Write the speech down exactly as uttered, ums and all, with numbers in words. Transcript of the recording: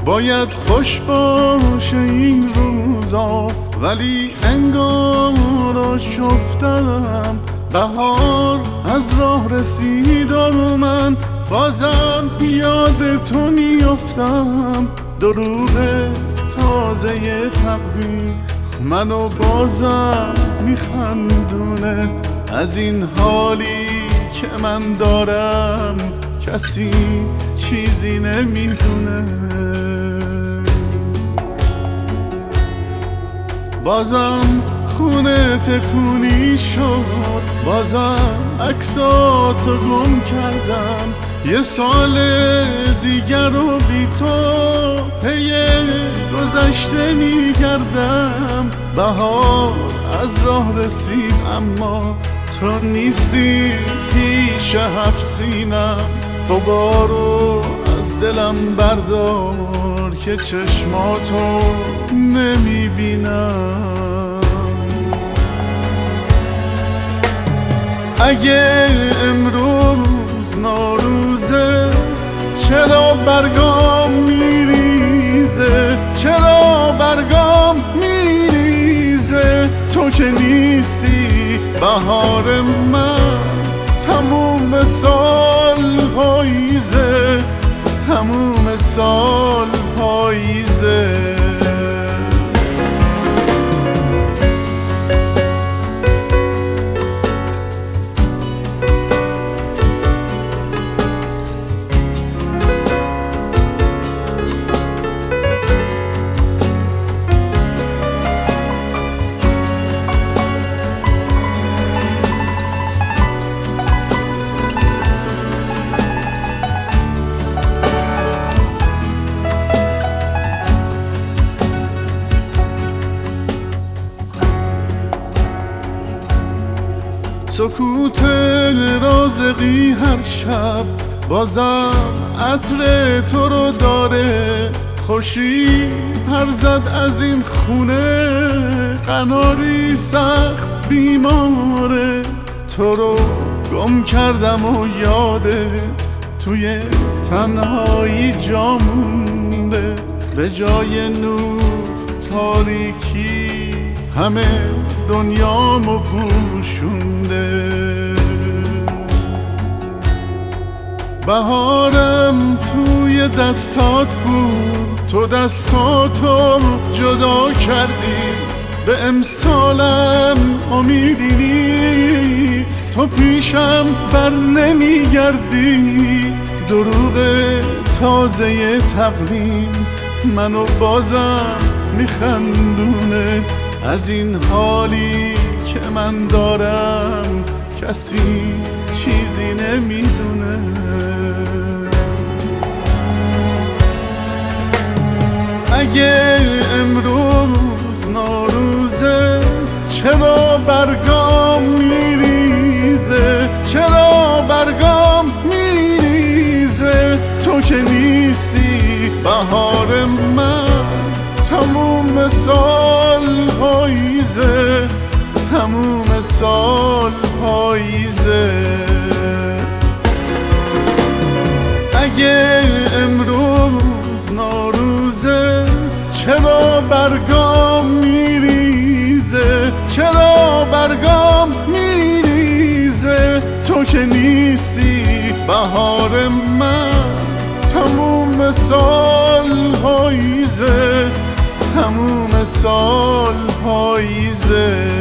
باید خوش باشه این روزا، ولی انگار شفتم بهار از راه رسید و من بازم یاد تو میافتم. دروغ تازه تقویم منو بازم میخندونه، از این حالی که من دارم کسی چیزی نمیدونه. بازم خونه تکونی شد، بازم عکساتو گم کردم، یه سال دیگر رو بی تو پی گذشته میگردم. بهار از راه رسید اما تو نیستی پیش هفت سینم. غبارو از دلم بردار که چشماتو نمیبینم. اگه امروز نوروزه چرا برگام میریزه، چرا برگام میریزه؟ تو که نیستی بهار من، تموم سال پاییزه، تموم سال پاییزه. سکوت رازقی هر شب بازم عطر تو رو داره، خورشید پر زد از این خونه، قناری سخت بیماره. تو رو گم کردم و یادت توی تنهایی جا مونده، به جای نور تاریکی همه دنیامو پوشونده. بهارم توی دستات بود، تو دستاتو جدا کردی، به امسالم امیدی نیست، تو پیشم بر نمیگردی. دروغ تازه تقویم منو بازم میخندونه، از این حالی که من دارم کسی چیزی نمیدونه. اگه امروز نوروزه چرا برگام میریزه، چرا برگام میریزه؟ تو که نیستی بهار من، تموم سال پاییزه، تموم سال پاییزه. اگه امروز نوروزه چرا برگام میریزه، چرا برگام میریزه؟ تو که نیستی بهار من، تموم سال پاییزه، تموم سال پاییزه.